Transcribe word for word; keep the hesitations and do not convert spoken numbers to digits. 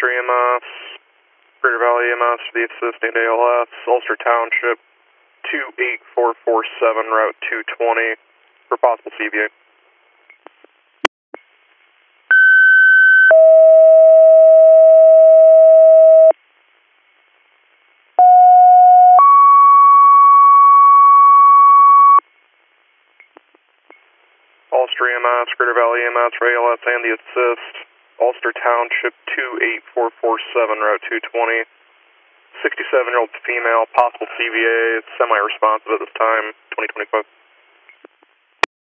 Ulster E M S, Greater Valley E M S for the assisting A L S, Ulster Township two eight four four seven, Route two twenty for possible C V A. Ulster E M S, Greater Valley E M S for A L S and the assist, Ulster Township two eight four four seven, Route two twenty, sixty-seven-year-old female, possible C V A, semi-responsive at this time, twenty twenty-five.